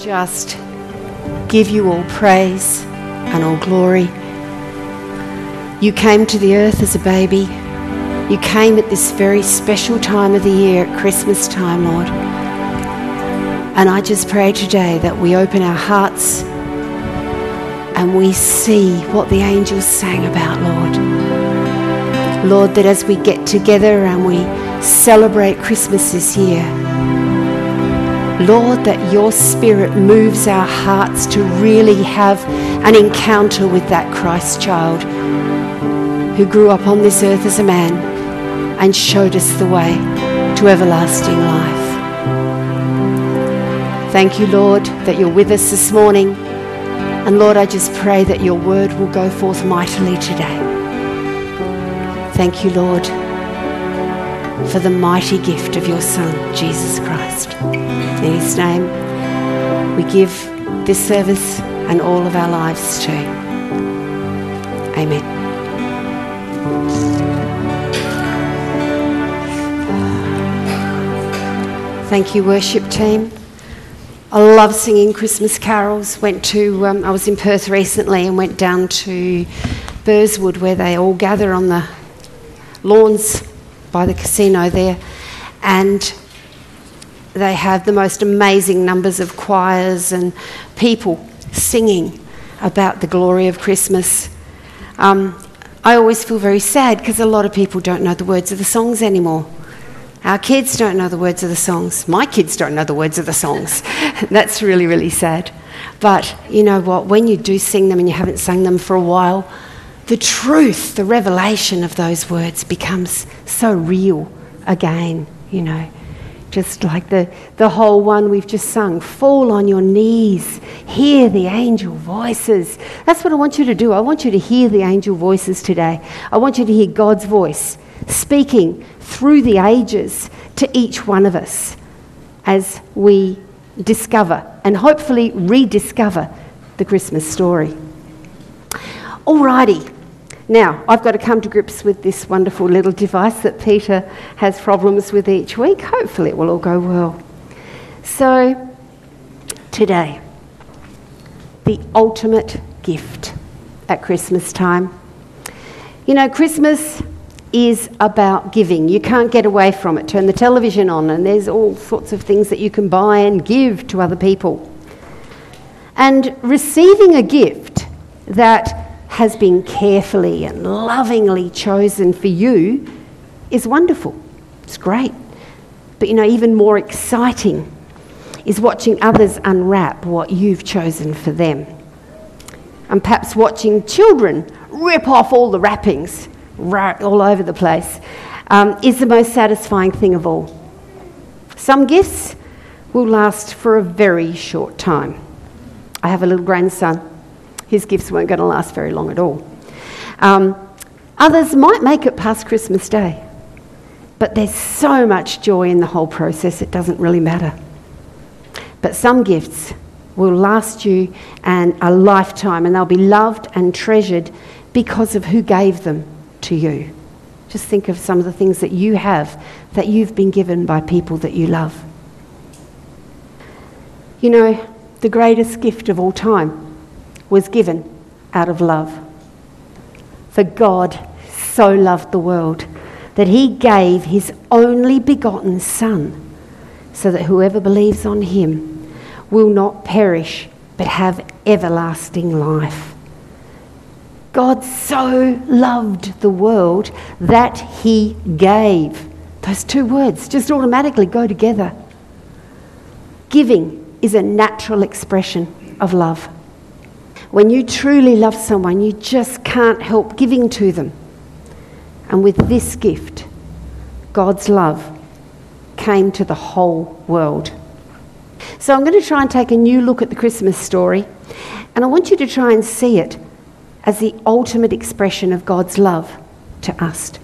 just give you all praise and all glory. You came to the earth as a baby. You came at this very special time of the year, at Christmas time, Lord. And I just pray today that we open our hearts and we see what the angels sang about, Lord. Lord, that as we get together and we celebrate Christmas this year, Lord, that your Spirit moves our hearts to really have an encounter with that Christ child who grew up on this earth as a man and showed us the way to everlasting life. Thank you, Lord, that you're with us this morning. And Lord, I just pray that your word will go forth mightily today. Thank you, Lord, for the mighty gift of your Son, Jesus Christ. In his name, we give this service and all of our lives to. Amen. Thank you, worship team. I love singing Christmas carols. I was in Perth recently and went down to Burswood where they all gather on the lawns by the casino there, and they have the most amazing numbers of choirs and people singing about the glory of Christmas. I always feel very sad because a lot of people don't know the words of the songs anymore. Our kids don't know the words of the songs. My kids don't know the words of the songs. That's really, really sad. But you know what? When you do sing them and you haven't sung them for a while, the truth, the revelation of those words becomes so real again, you know. Just like the whole one we've just sung, fall on your knees, hear the angel voices. That's what I want you to do. I want you to hear the angel voices today. I want you to hear God's voice speaking through the ages to each one of us as we discover and hopefully rediscover the Christmas story. Alrighty. Now, I've got to come to grips with this wonderful little device that Peter has problems with each week. Hopefully it will all go well. So, today, the ultimate gift at Christmas time. You know, Christmas is about giving. You can't get away from it. Turn the television on and there's all sorts of things that you can buy and give to other people. And receiving a gift that has been carefully and lovingly chosen for you is wonderful. It's great. But you know, even more exciting is watching others unwrap what you've chosen for them. And perhaps watching children rip off all the wrappings all over the place is the most satisfying thing of all. Some gifts will last for a very short time. I have a little grandson. His gifts weren't going to last very long at all. Others might make it past Christmas Day, but there's so much joy in the whole process, it doesn't really matter. But some gifts will last you a lifetime, and they'll be loved and treasured because of who gave them to you. Just think of some of the things that you have that you've been given by people that you love. You know, the greatest gift of all time was given out of love. For God so loved the world that he gave his only begotten Son, so that whoever believes on him will not perish but have everlasting life. God so loved the world that he gave. Those two words just automatically go together. Giving is a natural expression of love. When you truly love someone, you just can't help giving to them. And with this gift, God's love came to the whole world. So I'm going to try and take a new look at the Christmas story, and I want you to try and see it as the ultimate expression of God's love to us.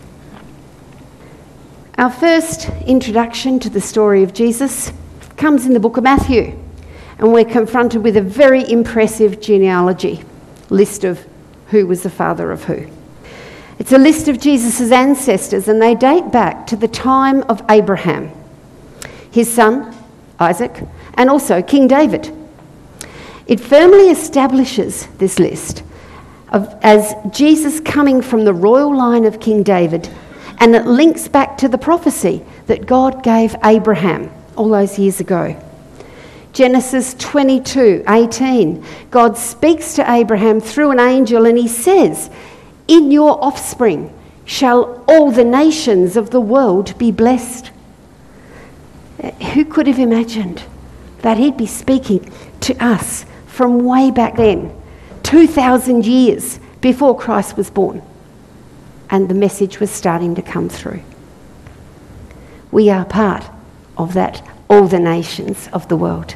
Our first introduction to the story of Jesus comes in the book of Matthew. And we're confronted with a very impressive genealogy list of who was the father of who. It's a list of Jesus' ancestors, and they date back to the time of Abraham, his son, Isaac, and also King David, It firmly establishes this list as Jesus coming from the royal line of King David, and it links back to the prophecy that God gave Abraham all those years ago. Genesis 22:18, God speaks to Abraham through an angel and he says, "In your offspring shall all the nations of the world be blessed." Who could have imagined that he'd be speaking to us from way back then, 2,000 years before Christ was born, and the message was starting to come through? We are part of that, all the nations of the world.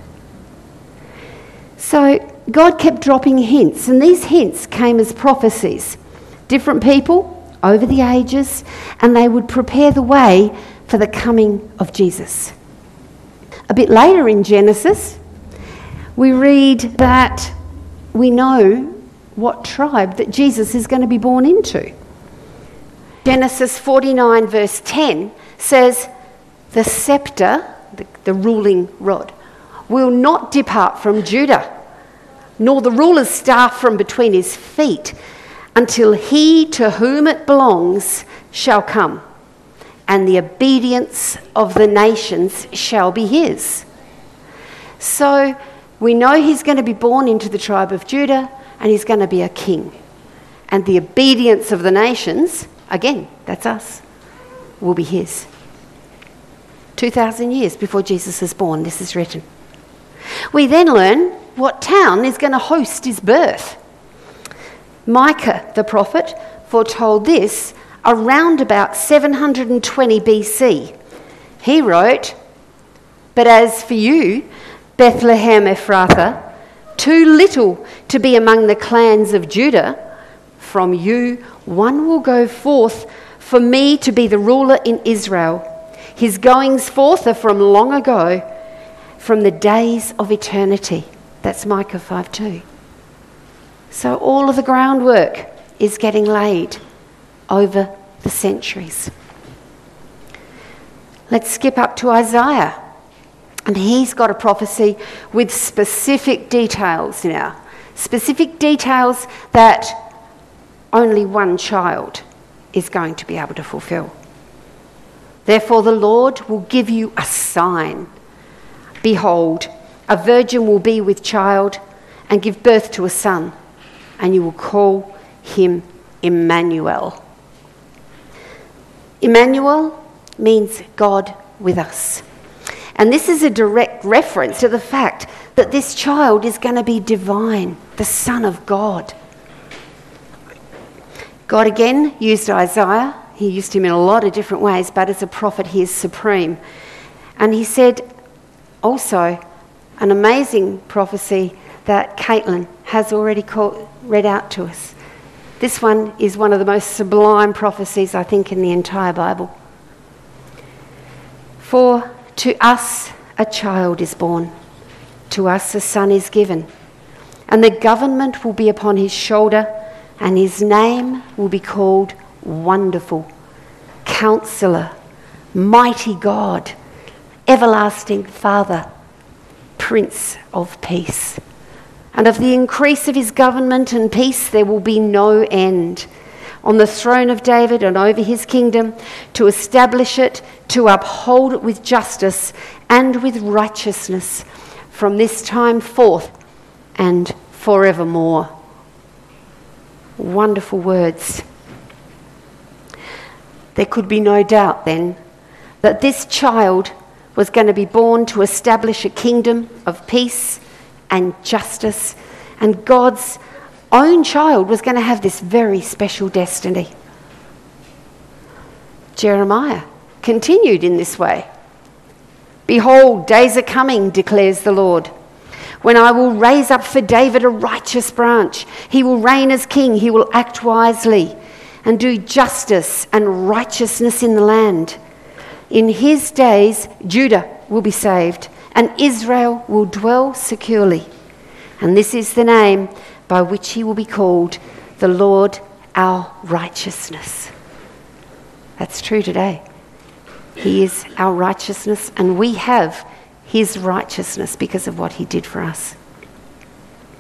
So God kept dropping hints, and these hints came as prophecies. Different people over the ages, and they would prepare the way for the coming of Jesus. A bit later in Genesis, we read that we know what tribe that Jesus is going to be born into. Genesis 49 verse 10 says, "The scepter," the ruling rod, "will not depart from Judah, nor the ruler's staff from between his feet, until he to whom it belongs shall come, and the obedience of the nations shall be his." So we know he's going to be born into the tribe of Judah, and he's going to be a king. And the obedience of the nations, again, that's us, will be his. 2,000 years before Jesus is born, this is written. We then learn what town is going to host his birth. Micah, the prophet, foretold this around about 720 BC. He wrote, "But as for you, Bethlehem Ephrathah, too little to be among the clans of Judah, from you one will go forth for me to be the ruler in Israel. His goings forth are from long ago, from the days of eternity." That's Micah 5:2. So all of the groundwork is getting laid over the centuries. Let's skip up to Isaiah. And he's got a prophecy with specific details now. Specific details that only one child is going to be able to fulfill. "Therefore the Lord will give you a sign. Behold, a virgin will be with child and give birth to a son, and you will call him Emmanuel." Emmanuel means God with us. And this is a direct reference to the fact that this child is going to be divine, the Son of God. God again used Isaiah. He used him in a lot of different ways, but as a prophet he is supreme. And he said also an amazing prophecy that Caitlin has already read out to us. This one is one of the most sublime prophecies, I think, in the entire Bible. "For to us a child is born, to us a son is given, and the government will be upon his shoulder, and his name will be called Wonderful, Counselor, Mighty God, Everlasting Father, Prince of Peace. And of the increase of his government and peace there will be no end, on the throne of David and over his kingdom, to establish it, to uphold it with justice and with righteousness from this time forth and forevermore." Wonderful words. There could be no doubt then that this child was going to be born to establish a kingdom of peace and justice, and God's own child was going to have this very special destiny. Jeremiah continued in this way. "Behold, days are coming, declares the Lord, when I will raise up for David a righteous branch. He will reign as king, he will act wisely and do justice and righteousness in the land. In his days, Judah will be saved, and Israel will dwell securely. And this is the name by which he will be called, the Lord our righteousness." That's true today. He is our righteousness, and we have his righteousness because of what he did for us.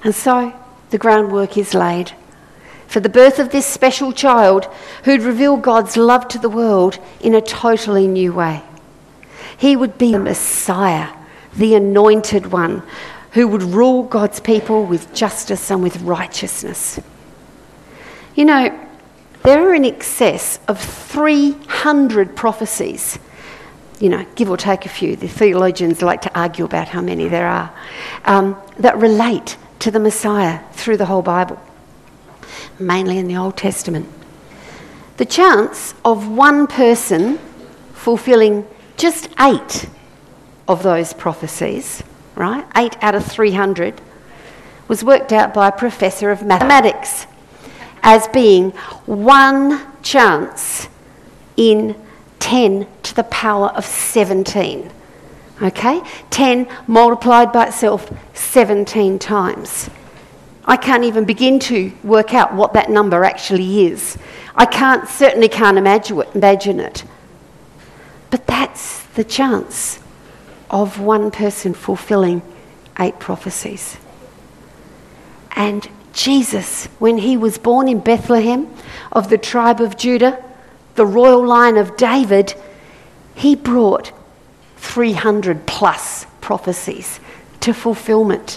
And so the groundwork is laid for the birth of this special child who'd reveal God's love to the world in a totally new way. He would be the Messiah, the anointed one, who would rule God's people with justice and with righteousness. You know, there are in excess of 300 prophecies, you know, give or take a few. The theologians like to argue about how many there are, that relate to the Messiah through the whole Bible, mainly in the Old Testament. The chance of one person fulfilling just 8 of those prophecies, right, 8 out of 300, was worked out by a professor of mathematics as being 1 chance in 10 to the power of 17. Okay? 10 multiplied by itself 17 times. I can't even begin to work out what that number actually is. I certainly can't imagine it. But that's the chance of one person fulfilling 8 prophecies. And Jesus, when he was born in Bethlehem of the tribe of Judah, the royal line of David, he brought 300 plus prophecies to fulfillment.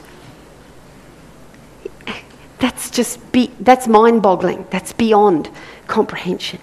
That's mind-boggling. That's beyond comprehension.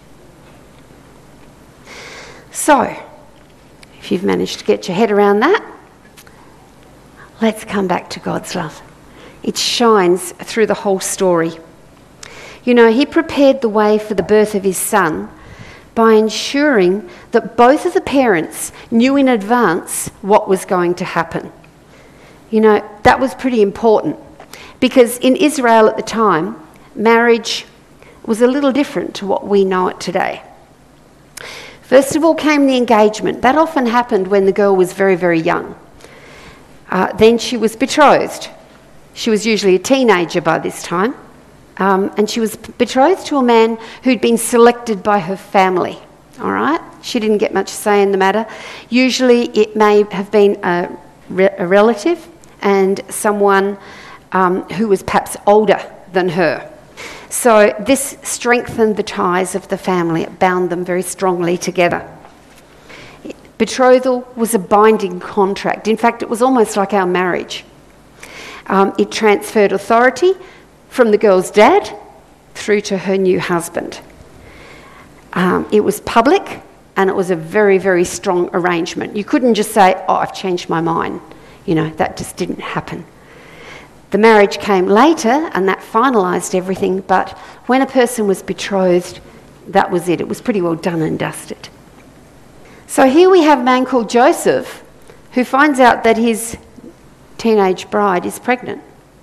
So, if you've managed to get your head around that, let's come back to God's love. It shines through the whole story. You know, he prepared the way for the birth of his son by ensuring that both of the parents knew in advance what was going to happen. You know, that was pretty important because in Israel at the time, marriage was a little different to what we know it today. First of all came the engagement. That often happened when the girl was very, very young. Then she was betrothed. She was usually a teenager by this time. And she was betrothed to a man who'd been selected by her family. All right? She didn't get much say in the matter. Usually it may have been a relative and someone who was perhaps older than her. So this strengthened the ties of the family. It bound them very strongly together. Betrothal was a binding contract. In fact, it was almost like our marriage. It transferred authority from the girl's dad through to her new husband. It was public and it was a very, very strong arrangement. You couldn't just say, oh, I've changed my mind. You know, that just didn't happen. The marriage came later and that finalised everything, but when a person was betrothed, that was it. It was pretty well done and dusted. So here we have a man called Joseph who finds out that his teenage bride is pregnant.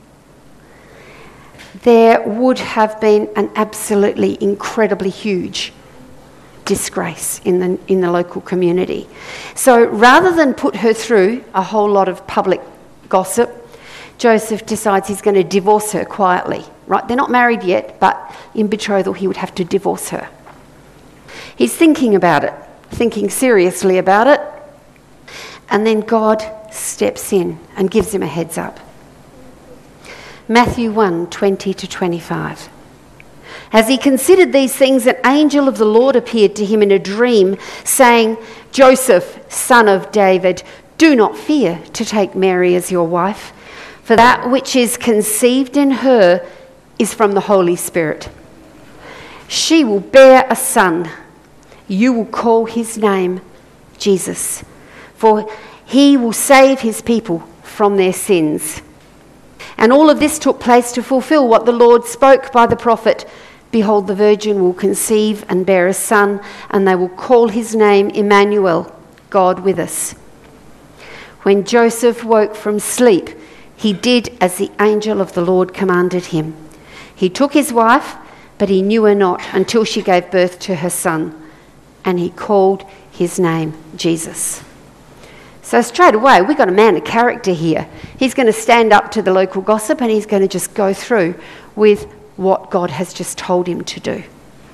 There would have been an absolutely incredibly huge disgrace in the local community. So rather than put her through a whole lot of public gossip, Joseph decides he's going to divorce her quietly. Right? They're not married yet, but in betrothal he would have to divorce her. He's thinking about it, thinking seriously about it, and then God steps in and gives him a heads up. Matthew 1:20-25. As he considered these things, an angel of the Lord appeared to him in a dream, saying, Joseph, son of David, do not fear to take Mary as your wife, for that which is conceived in her is from the Holy Spirit. She will bear a son. You will call his name Jesus, for he will save his people from their sins. And all of this took place to fulfill what the Lord spoke by the prophet. Behold, the virgin will conceive and bear a son, and they will call his name Emmanuel, God with us. When Joseph woke from sleep, he did as the angel of the Lord commanded him. He took his wife, but he knew her not until she gave birth to her son, and he called his name Jesus. So straight away, we've got a man of character here. He's going to stand up to the local gossip and he's going to just go through with what God has just told him to do.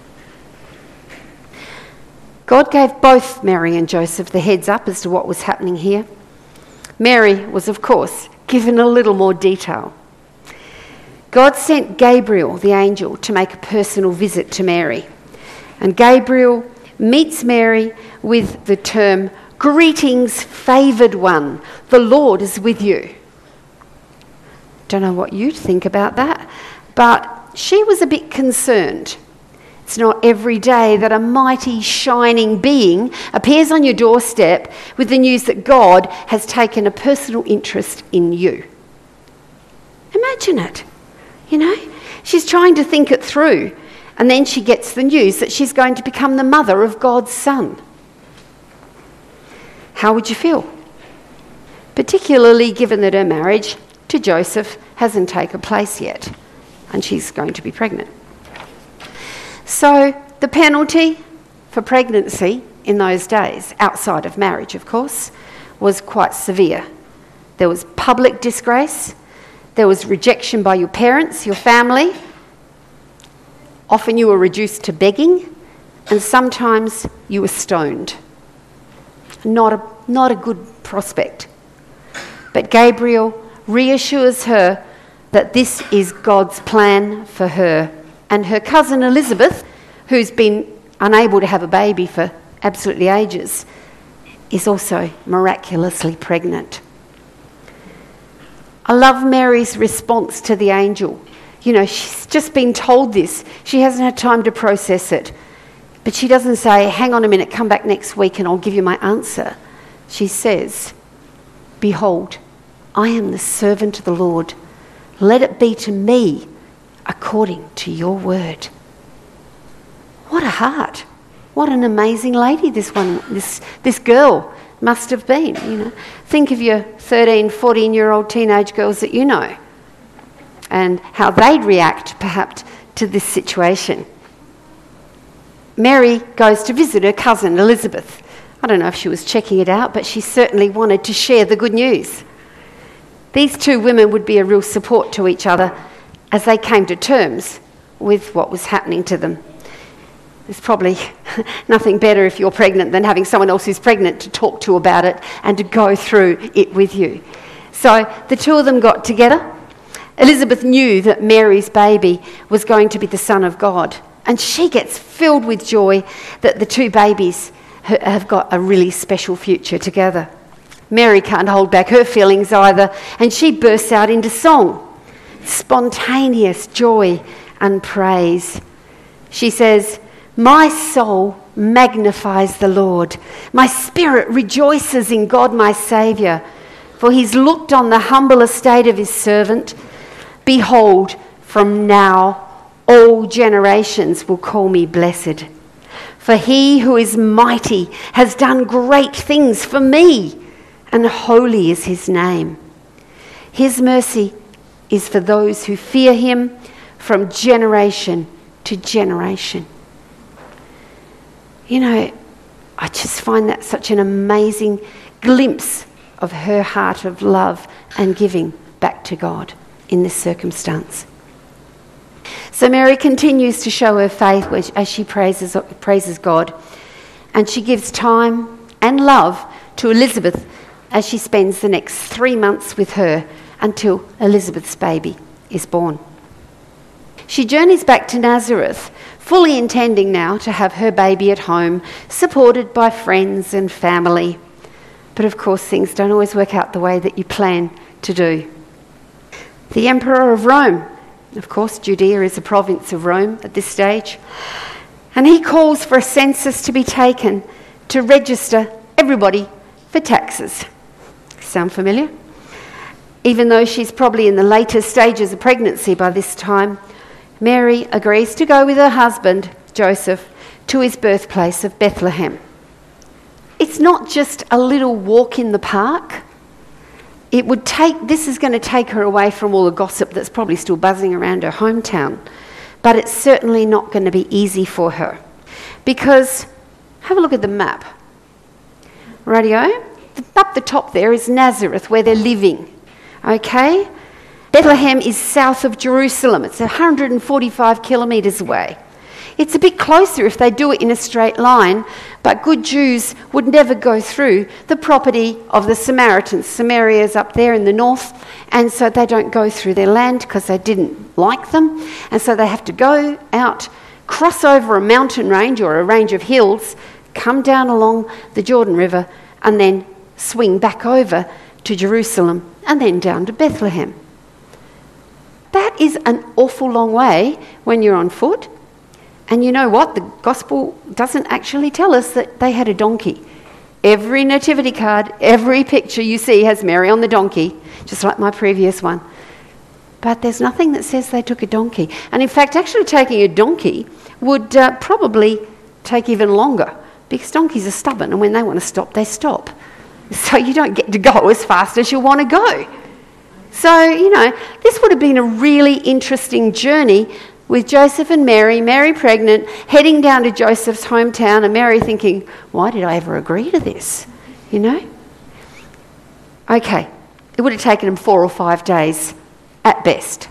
God gave both Mary and Joseph the heads up as to what was happening here. Mary was, of course, given a little more detail. God sent Gabriel, the angel, to make a personal visit to Mary. And Gabriel meets Mary with the term, "Greetings, favoured one, the Lord is with you." Don't know what you'd think about that, but she was a bit concerned. It's not every day that a mighty, shining being appears on your doorstep with the news that God has taken a personal interest in you. Imagine it, you know? She's trying to think it through, and then she gets the news that she's going to become the mother of God's son. How would you feel? Particularly given that her marriage to Joseph hasn't taken place yet, and she's going to be pregnant. So the penalty for pregnancy in those days, outside of marriage of course, was quite severe. There was public disgrace, there was rejection by your parents, your family. Often you were reduced to begging, and sometimes you were stoned. Not a good prospect. But Gabriel reassures her that this is God's plan for her. And her cousin Elizabeth, who's been unable to have a baby for absolutely ages, is also miraculously pregnant. I love Mary's response to the angel. You know, she's just been told this. She hasn't had time to process it. But she doesn't say, "Hang on a minute, come back next week and I'll give you my answer." She says, "Behold, I am the servant of the Lord. Let it be to me according to your word." What a heart. What an amazing lady this girl must have been, you know. Think of your 13, 14-year-old teenage girls that you know and how they'd react perhaps to this situation. Mary goes to visit her cousin Elizabeth. I don't know if she was checking it out, but she certainly wanted to share the good news. These two women would be a real support to each other as they came to terms with what was happening to them. There's probably nothing better if you're pregnant than having someone else who's pregnant to talk to about it and to go through it with you. So the two of them got together. Elizabeth knew that Mary's baby was going to be the Son of God, and she gets filled with joy that the two babies have got a really special future together. Mary can't hold back her feelings either, and she bursts out into song. Spontaneous joy and praise. She says, "My soul magnifies the Lord. My spirit rejoices in God my Saviour, for he's looked on the humble estate of his servant. Behold, from now all generations will call me blessed. For he who is mighty has done great things for me, and holy is his name. His mercy is for those who fear him from generation to generation." You know, I just find that such an amazing glimpse of her heart of love and giving back to God in this circumstance. So Mary continues to show her faith as she praises God, and she gives time and love to Elizabeth as she spends the next 3 months with her until Elizabeth's baby is born. She journeys back to Nazareth, fully intending now to have her baby at home, supported by friends and family. But of course, things don't always work out the way that you plan to do. The Emperor of Rome, of course, Judea is a province of Rome at this stage, and he calls for a census to be taken to register everybody for taxes. Sound familiar? Even though she's probably in the later stages of pregnancy by this time, Mary agrees to go with her husband, Joseph, to his birthplace of Bethlehem. It's not just a little walk in the park. This is going to take her away from all the gossip that's probably still buzzing around her hometown. But it's certainly not going to be easy for her. Because, have a look at the map. Radio, up the top there is Nazareth, where they're living. Okay? Bethlehem is south of Jerusalem. It's 145 kilometres away. It's a bit closer if they do it in a straight line, but good Jews would never go through the property of the Samaritans. Samaria's up there in the north, and so they don't go through their land because they didn't like them, and so they have to go out, cross over a mountain range or a range of hills, come down along the Jordan River, and then swing back over to Jerusalem and then down to Bethlehem. That is an awful long way when you're on foot. And you know what? The gospel doesn't actually tell us that they had a donkey. Every nativity card, every picture you see has Mary on the donkey, just like my previous one. But there's nothing that says they took a donkey. And in fact, actually taking a donkey would probably take even longer, because donkeys are stubborn, and when they want to stop, they stop. So you don't get to go as fast as you want to go. So, this would have been a really interesting journey with Joseph and Mary, Mary pregnant, heading down to Joseph's hometown, and Mary thinking, why did I ever agree to this? Okay, it would have taken them 4 or 5 days at best.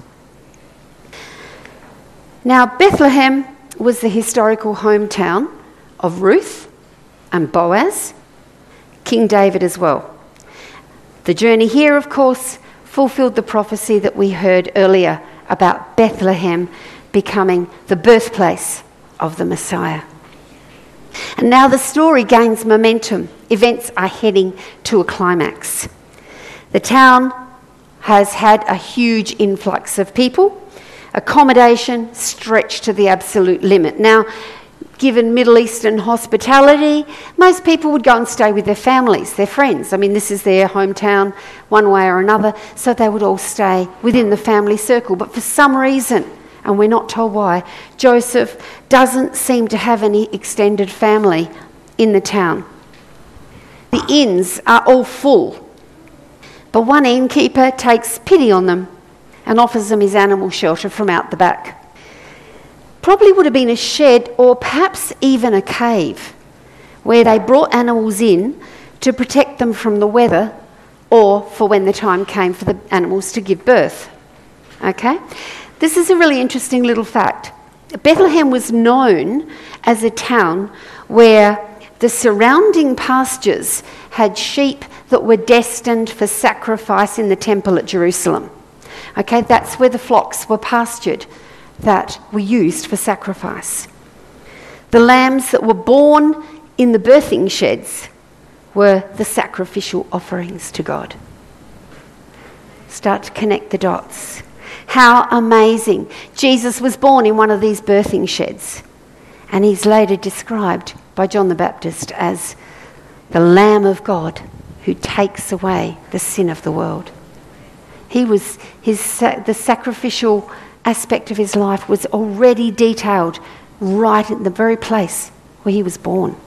Now, Bethlehem was the historical hometown of Ruth and Boaz, King David as well. The journey here, of course, fulfilled the prophecy that we heard earlier about Bethlehem becoming the birthplace of the Messiah. And now the story gains momentum. Events are heading to a climax. The town has had a huge influx of people, accommodation stretched to the absolute limit. Now, given Middle Eastern hospitality, most people would go and stay with their families, their friends. I mean, this is their hometown one way or another, so they would all stay within the family circle. But for some reason, and we're not told why, Joseph doesn't seem to have any extended family in the town. The inns are all full, but one innkeeper takes pity on them and offers them his animal shelter from out the back. Probably would have been a shed or perhaps even a cave where they brought animals in to protect them from the weather or for when the time came for the animals to give birth. Okay? This is a really interesting little fact. Bethlehem was known as a town where the surrounding pastures had sheep that were destined for sacrifice in the temple at Jerusalem. Okay, that's where the flocks were pastured that were used for sacrifice. The lambs that were born in the birthing sheds were the sacrificial offerings to God. Start to connect the dots. How amazing. Jesus was born in one of these birthing sheds, and he's later described by John the Baptist as the Lamb of God who takes away the sin of the world. The sacrificial aspect of his life was already detailed right in the very place where he was born.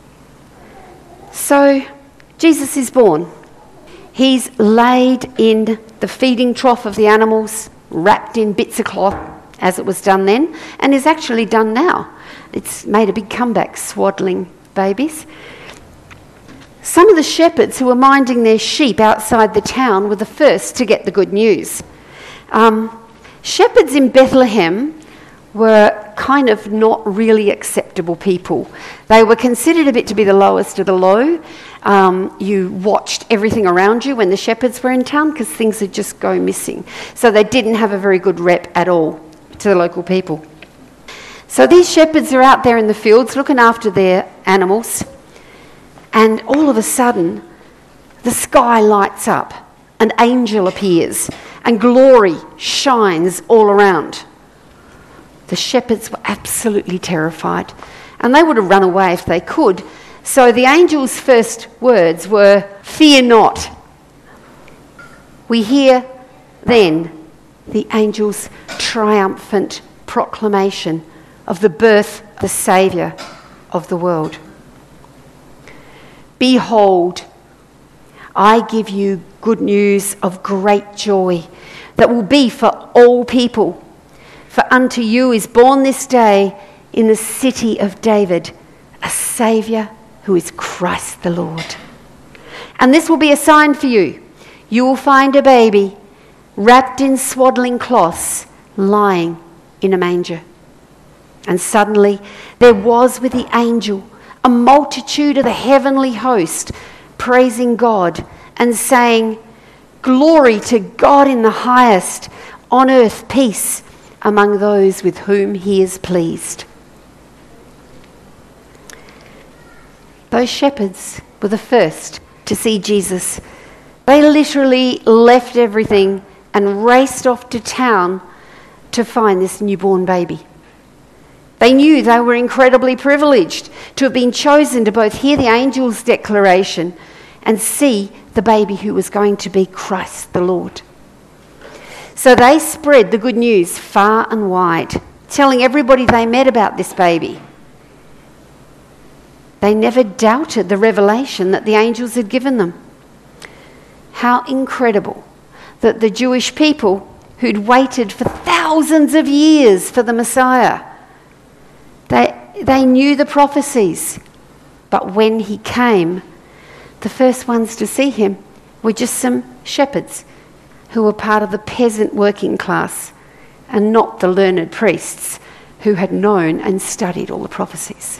So Jesus is born. He's laid in the feeding trough of the animals, wrapped in bits of cloth, as it was done then, and is actually done now. It's made a big comeback, swaddling babies. Some of the shepherds who were minding their sheep outside the town were the first to get the good news. Shepherds in Bethlehem were kind of not really acceptable people. They were considered a bit to be the lowest of the low. You watched everything around you when the shepherds were in town because things would just go missing. So they didn't have a very good rep at all to the local people. So these shepherds are out there in the fields looking after their animals, and all of a sudden the sky lights up, an angel appears, and glory shines all around. The shepherds were absolutely terrified, and they would have run away if they could. So the angel's first words were, "Fear not." We hear then the angel's triumphant proclamation of the birth of the Saviour of the world. "Behold, I give you good news of great joy that will be for all people. For unto you is born this day in the city of David a Saviour who is Christ the Lord. And this will be a sign for you. You will find a baby wrapped in swaddling cloths lying in a manger." And suddenly there was with the angel a multitude of the heavenly host, praising God and saying, "Glory to God in the highest, on earth peace among those with whom he is pleased." Those shepherds were the first to see Jesus. They literally left everything and raced off to town to find this newborn baby. They knew they were incredibly privileged to have been chosen to both hear the angel's declaration and see the baby who was going to be Christ the Lord. So they spread the good news far and wide, telling everybody they met about this baby. They never doubted the revelation that the angels had given them. How incredible that the Jewish people who'd waited for thousands of years for the Messiah, they knew the prophecies, but when he came, the first ones to see him were just some shepherds who were part of the peasant working class and not the learned priests who had known and studied all the prophecies.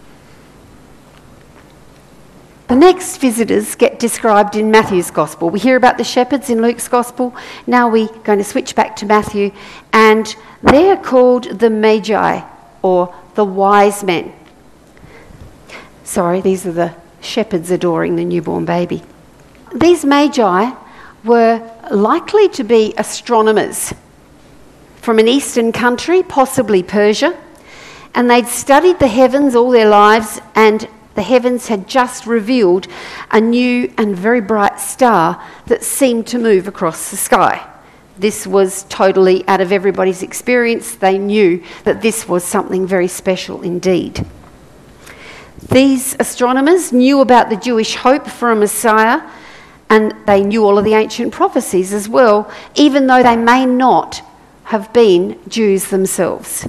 The next visitors get described in Matthew's Gospel. We hear about the shepherds in Luke's Gospel. Now we're going to switch back to Matthew, and they're called the Magi, or the wise men. Sorry, these are the shepherds adoring the newborn baby. These Magi were likely to be astronomers from an eastern country, possibly Persia, and they'd studied the heavens all their lives, and the heavens had just revealed a new and very bright star that seemed to move across the sky. This was totally out of everybody's experience. They knew that this was something very special indeed. These astronomers knew about the Jewish hope for a Messiah, and they knew all of the ancient prophecies as well, even though they may not have been Jews themselves.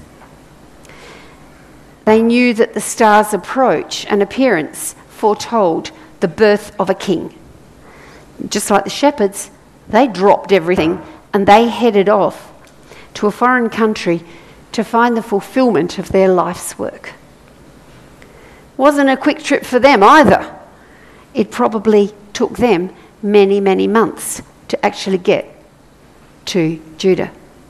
They knew that the star's approach and appearance foretold the birth of a king. Just like the shepherds, they dropped everything and they headed off to a foreign country to find the fulfillment of their life's work. Wasn't a quick trip for them either. It probably took them many, many months to actually get to Judea.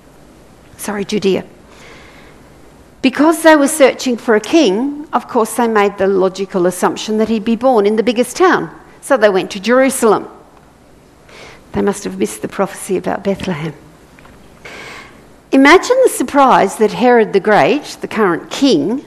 Because they were searching for a king, of course they made the logical assumption that he'd be born in the biggest town. So they went to Jerusalem. They must have missed the prophecy about Bethlehem. Imagine the surprise that Herod the Great, the current king,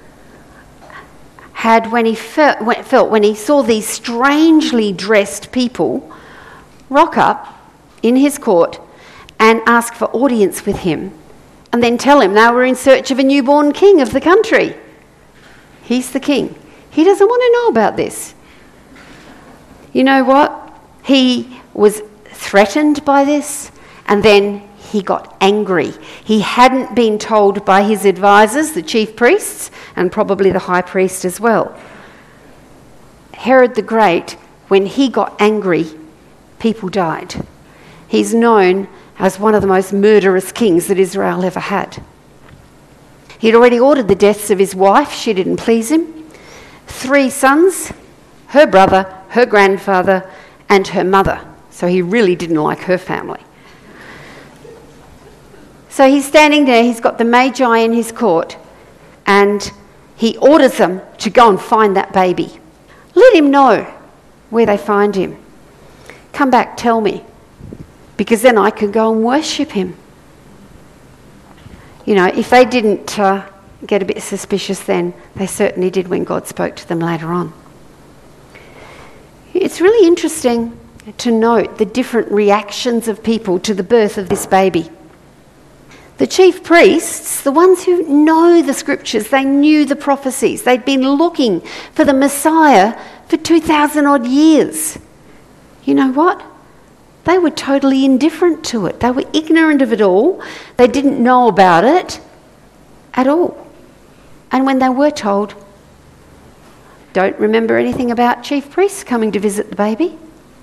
had when he felt when he saw these strangely dressed people rock up in his court and ask for audience with him, and then tell him they were in search of a newborn king of the country. He's the king. He doesn't want to know about this. You know what? He was threatened by this, and then he got angry. He hadn't been told by his advisors, the chief priests, and probably the high priest as well. Herod the Great, when he got angry, people died. He's known as one of the most murderous kings that Israel ever had. He'd already ordered the deaths of his wife. She didn't please him. 3 sons, her brother, her grandfather, and her mother. So he really didn't like her family. So he's standing there, he's got the Magi in his court, and he orders them to go and find that baby. Let him know where they find him. Come back, tell me, because then I can go and worship him. You know, if they didn't get a bit suspicious then, they certainly did when God spoke to them later on. It's really interesting to note the different reactions of people to the birth of this baby. The chief priests, the ones who know the scriptures, they knew the prophecies. They'd been looking for the Messiah for 2,000 odd years. You know what? They were totally indifferent to it. They were ignorant of it all. They didn't know about it at all. And when they were told, don't remember anything about chief priests coming to visit the baby.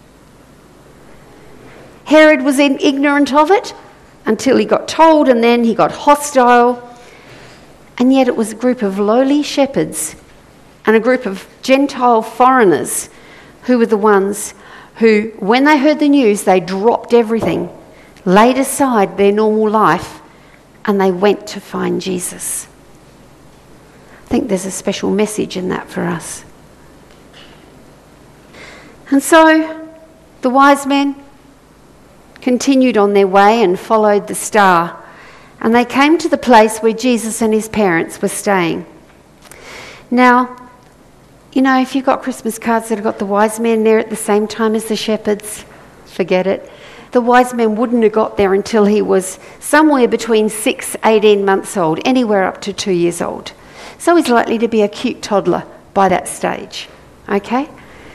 Herod was ignorant of it until he got told, and then he got hostile. And yet it was a group of lowly shepherds and a group of Gentile foreigners who were the ones who, when they heard the news, they dropped everything, laid aside their normal life, and they went to find Jesus. I think there's a special message in that for us. And so the wise men continued on their way and followed the star, and they came to the place where Jesus and his parents were staying. Now, you know, if you've got Christmas cards that have got the wise men there at the same time as the shepherds, forget it. The wise man wouldn't have got there until he was somewhere between 6, 18 months old, anywhere up to 2 years old. So he's likely to be a cute toddler by that stage, okay?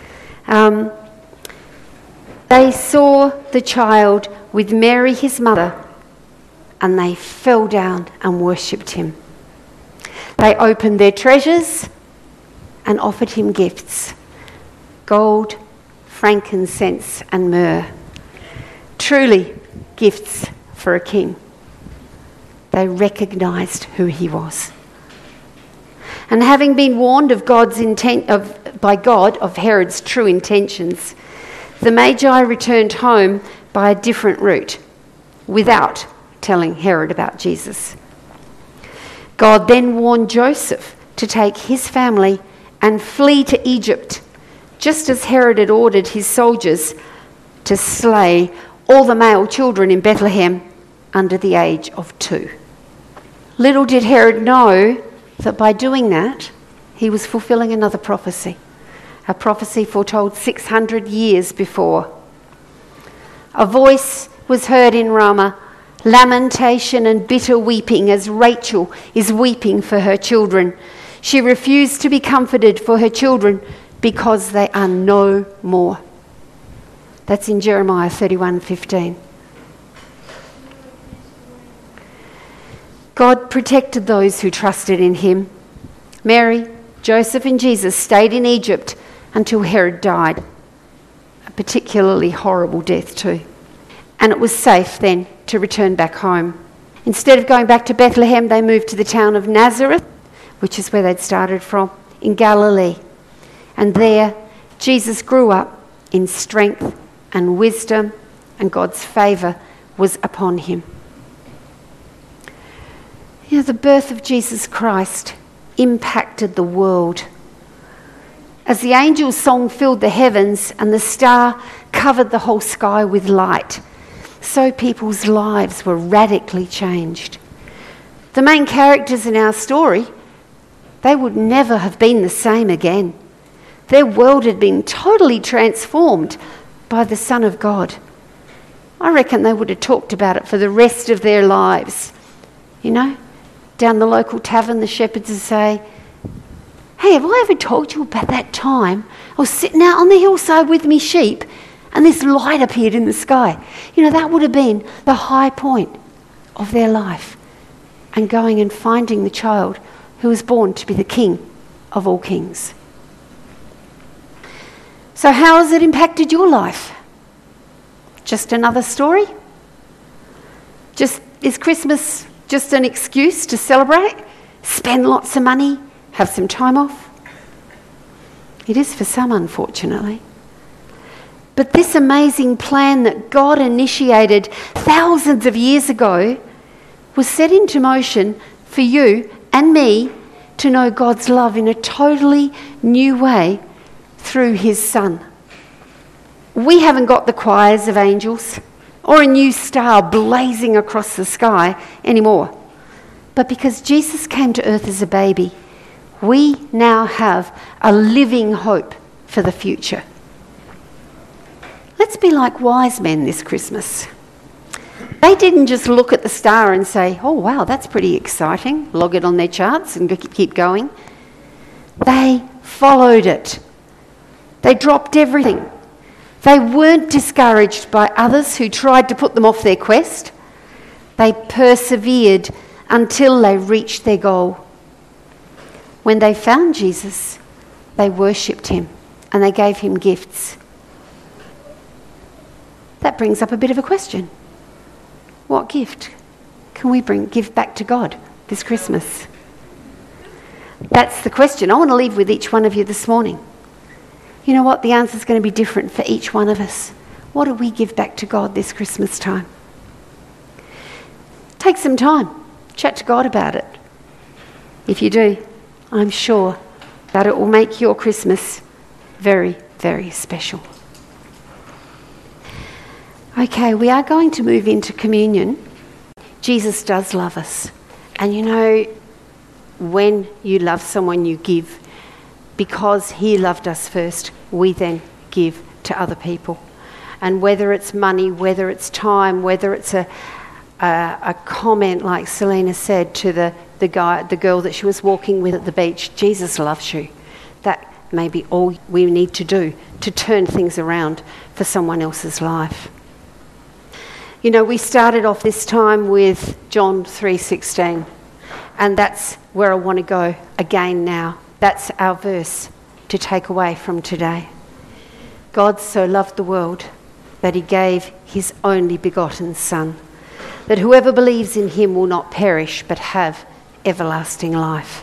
They saw the child with Mary, his mother, and they fell down and worshipped him. They opened their treasures and offered him gifts: gold, frankincense, and myrrh. Truly, gifts for a king. They recognised who he was. And having been warned of by God of Herod's true intentions, the Magi returned home by a different route, without telling Herod about Jesus. God then warned Joseph to take his family and flee to Egypt, just as Herod had ordered his soldiers to slay all the male children in Bethlehem under the age of 2. Little did Herod know that by doing that, he was fulfilling another prophecy, a prophecy foretold 600 years before. A voice was heard in Ramah, lamentation and bitter weeping, as Rachel is weeping for her children. She refused to be comforted for her children because they are no more. That's in Jeremiah 31:15. God protected those who trusted in him. Mary, Joseph and Jesus stayed in Egypt until Herod died. A particularly horrible death too. And it was safe then to return back home. Instead of going back to Bethlehem, they moved to the town of Nazareth, which is where they'd started from, in Galilee. And there, Jesus grew up in strength and wisdom, and God's favour was upon him. You know, the birth of Jesus Christ impacted the world. As the angel's song filled the heavens and the star covered the whole sky with light, so people's lives were radically changed. The main characters in our story, they would never have been the same again. Their world had been totally transformed by the Son of God. I reckon they would have talked about it for the rest of their lives. You know, down the local tavern, the shepherds would say, "Hey, have I ever told you about that time I was sitting out on the hillside with me sheep and this light appeared in the sky?" You know, that would have been the high point of their life, and going and finding the child who was born to be the King of all kings. So how has it impacted your life? Just another story? Is Christmas just an excuse to celebrate, spend lots of money, have some time off? It is for some, unfortunately. But this amazing plan that God initiated thousands of years ago was set into motion for you and me to know God's love in a totally new way through his Son. We haven't got the choirs of angels or a new star blazing across the sky anymore. But because Jesus came to earth as a baby, we now have a living hope for the future. Let's be like wise men this Christmas. They didn't just look at the star and say, "Oh wow, that's pretty exciting," log it on their charts and keep going. They followed it. They dropped everything. They weren't discouraged by others who tried to put them off their quest. They persevered until they reached their goal. When they found Jesus, they worshipped him and they gave him gifts. That brings up a bit of a question. What gift can we give back to God this Christmas? That's the question I want to leave with each one of you this morning. You know what? The answer is going to be different for each one of us. What do we give back to God this Christmas time? Take some time. Chat to God about it. If you do, I'm sure that it will make your Christmas very, very special. Okay, we are going to move into communion. Jesus does love us. And you know, when you love someone, you give. Because he loved us first, we then give to other people. And whether it's money, whether it's time, whether it's a comment like Selena said to the girl that she was walking with at the beach, Jesus loves you. That may be all we need to do to turn things around for someone else's life. You know, we started off this time with John 3:16, and that's where I want to go again now. That's our verse to take away from today. God so loved the world that he gave his only begotten Son, that whoever believes in him will not perish but have everlasting life.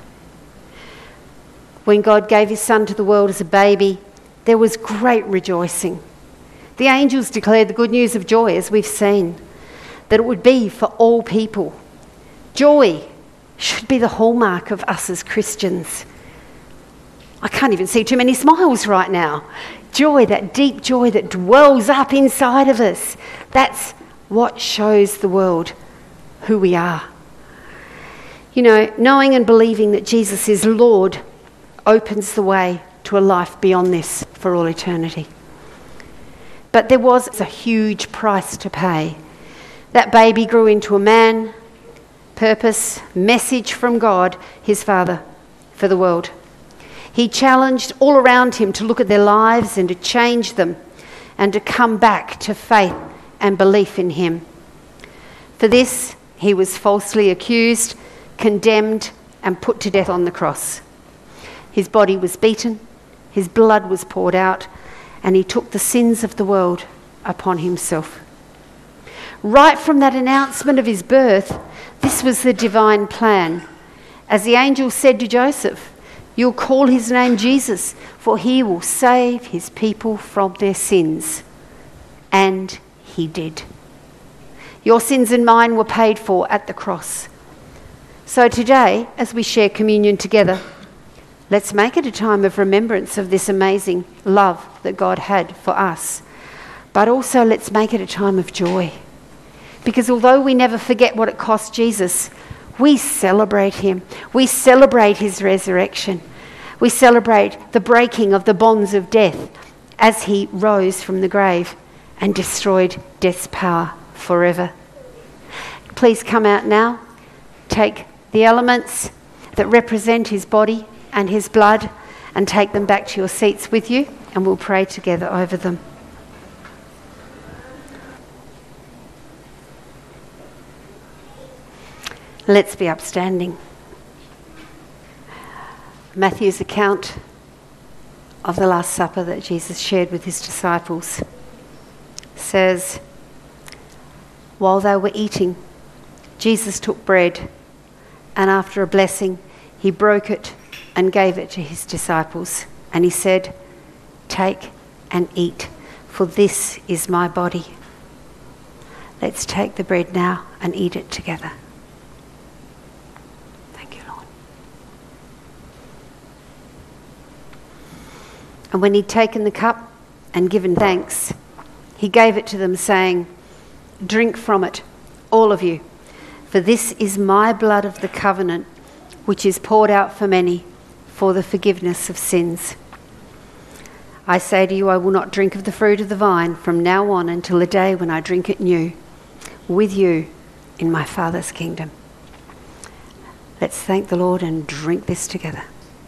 When God gave his Son to the world as a baby, there was great rejoicing. The angels declared the good news of joy, as we've seen, that it would be for all people. Joy should be the hallmark of us as Christians. I can't even see too many smiles right now. Joy, that deep joy that dwells up inside of us. That's what shows the world who we are. You know, knowing and believing that Jesus is Lord opens the way to a life beyond this for all eternity. But there was a huge price to pay. That baby grew into a man, purpose, message from God, his Father, for the world. He challenged all around him to look at their lives and to change them and to come back to faith and belief in him. For this, he was falsely accused, condemned, and put to death on the cross. His body was beaten, his blood was poured out, and he took the sins of the world upon himself. Right from that announcement of his birth, this was the divine plan. As the angel said to Joseph, "You'll call his name Jesus, for he will save his people from their sins." And he did. Your sins and mine were paid for at the cross. So today, as we share communion together, let's make it a time of remembrance of this amazing love that God had for us. But also let's make it a time of joy. Because although we never forget what it cost Jesus, we celebrate him. We celebrate his resurrection. We celebrate the breaking of the bonds of death as he rose from the grave and destroyed death's power forever. Please come out now. Take the elements that represent his body and his blood and take them back to your seats with you, and we'll pray together over them. Let's be upstanding. Matthew's account of the Last Supper that Jesus shared with his disciples says, while they were eating, Jesus took bread, and after a blessing, he broke it and gave it to his disciples. And he said, "Take and eat, for this is my body." Let's take the bread now and eat it together. And when he'd taken the cup and given thanks, he gave it to them, saying, "Drink from it, all of you, for this is my blood of the covenant, which is poured out for many for the forgiveness of sins. I say to you, I will not drink of the fruit of the vine from now on until the day when I drink it new with you in my Father's kingdom." Let's thank the Lord and drink this together.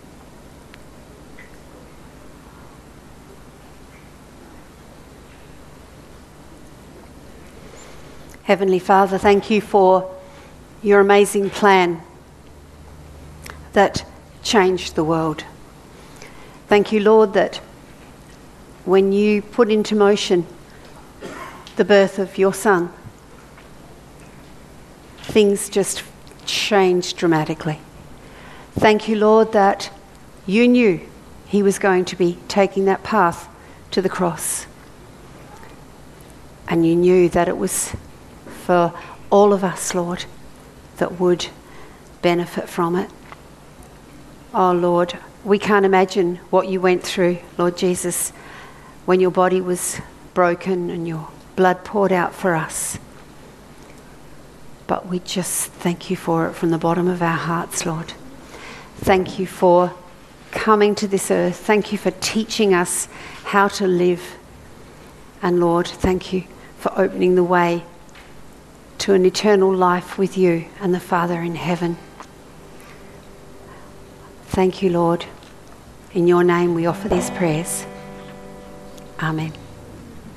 Heavenly Father, thank you for your amazing plan that changed the world. Thank you, Lord, that when you put into motion the birth of your Son, things just changed dramatically. Thank you, Lord, that you knew he was going to be taking that path to the cross. And you knew that it was for all of us, Lord, that would benefit from it. Oh, Lord, we can't imagine what you went through, Lord Jesus, when your body was broken and your blood poured out for us. But we just thank you for it from the bottom of our hearts, Lord. Thank you for coming to this earth. Thank you for teaching us how to live. And Lord, thank you for opening the way to an eternal life with you and the Father in heaven. Thank you, Lord. In your name we offer these prayers. Amen.